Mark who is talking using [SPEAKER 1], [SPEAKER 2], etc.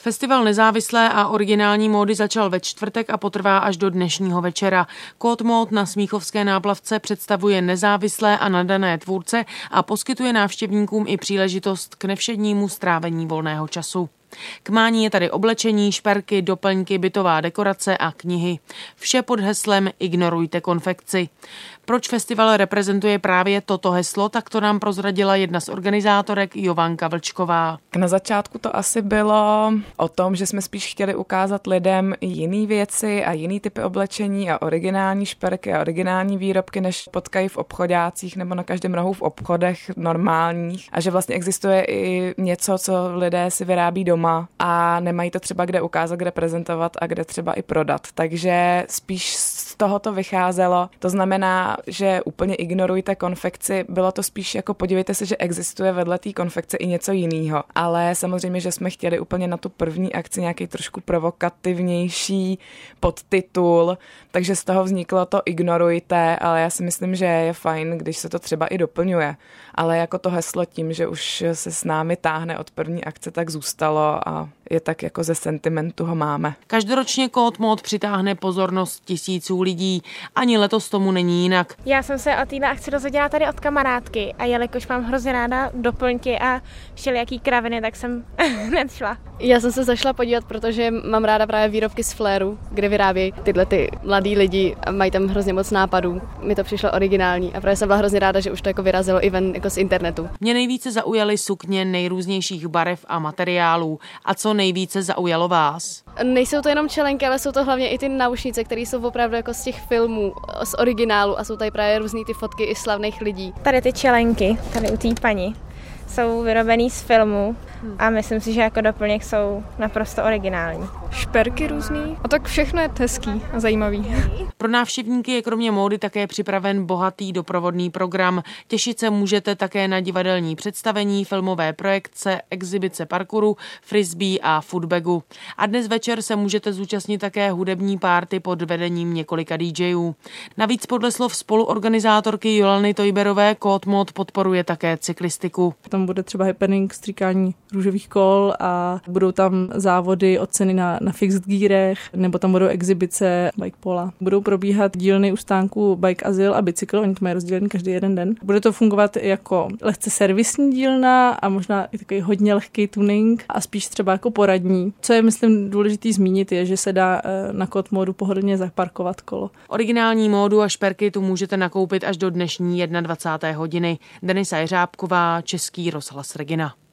[SPEAKER 1] Festival nezávislé a originální módy začal ve čtvrtek a potrvá až do dnešního večera. Kód mód na Smíchovské náplavce představuje nezávislé a nadané tvůrce a poskytuje návštěvníkům i příležitost k nevšednímu strávení volného času. K mání je tady oblečení, šperky, doplňky, bytová dekorace a knihy. Vše pod heslem Ignorujte konfekci. Proč festival reprezentuje právě toto heslo, tak to nám prozradila jedna z organizátorek Jovanka Vlčková.
[SPEAKER 2] Na začátku to asi bylo o tom, že jsme spíš chtěli ukázat lidem jiné věci a jiný typy oblečení a originální šperky a originální výrobky, než potkají v obchodácích nebo na každém rohu v obchodech normálních. A že vlastně existuje i něco, co lidé si vyrábí doma a nemají to třeba kde ukázat, kde prezentovat a kde třeba i prodat. Takže spíš z toho to vycházelo. To znamená, že úplně ignorujte konfekci. Bylo to spíš jako podívejte se, že existuje vedle té konfekce i něco jiného. Ale samozřejmě, že jsme chtěli úplně na tu první akci nějaký trošku provokativnější podtitul, takže z toho vzniklo to ignorujte, ale já si myslím, že je fajn, když se to třeba i doplňuje. Ale jako to heslo tím, že už se s námi táhne od první akce, tak zůstalo a je tak jako ze sentimentu ho máme.
[SPEAKER 1] Každoročně Kód mód přitáhne pozornost tisíců lidí. Ani letos tomu není jinak.
[SPEAKER 3] Já jsem se o této akci dozvěděla tady od kamarádky a jelikož mám hrozně ráda doplňky a všelijaký kraviny, tak jsem hned šla.
[SPEAKER 4] Já jsem se zašla podívat, protože mám ráda právě výrobky z Flairu, kde vyrábějí tyhle ty mladý lidi a mají tam hrozně moc nápadů. Mi to přišlo originální a právě jsem byla hrozně ráda, že už to jako vyrazilo i ven jako z internetu.
[SPEAKER 1] Mě nejvíce zaujaly sukně nejrůznějších barev a materiálů. A co nejvíce zaujalo vás?
[SPEAKER 4] Nejsou to jenom čelenky, ale jsou to hlavně i ty náušnice, které jsou opravdu jako z těch filmů, z originálu a jsou tady právě různý ty fotky i slavných lidí.
[SPEAKER 3] Tady ty čelenky, tady u té paní, jsou vyrobený z filmu a myslím si, že jako doplněk jsou naprosto originální.
[SPEAKER 5] Šperky různý a tak všechno je hezký a zajímavý.
[SPEAKER 1] Pro návštěvníky je kromě módy také připraven bohatý doprovodný program. Těšit se můžete také na divadelní představení, filmové projekce, exibice parkouru, frisbee a foodbagu. A dnes večer se můžete zúčastnit také hudební párty pod vedením několika DJů. Navíc podle slov spoluorganizátorky Jolany Tojberové Kód mód podporuje také cyklistiku.
[SPEAKER 6] Tam bude třeba happening, stříkání růžových kol a budou tam závody o ceny na fixed gearech, nebo tam budou exibice bike pola. Budou probíhat dílny u stánku Bike Azyl a Bicykl, oni to mají rozdělený každý jeden den. Bude to fungovat jako lehce servisní dílna a možná i takový hodně lehký tuning a spíš třeba jako poradní. Co je, myslím, důležitý zmínit, je, že se dá na Kód módu pohodlně zaparkovat kolo.
[SPEAKER 1] Originální módu a šperky tu můžete nakoupit až do dnešní 21. hodiny. Denisa Jeřábková, Český rozhlas Regina.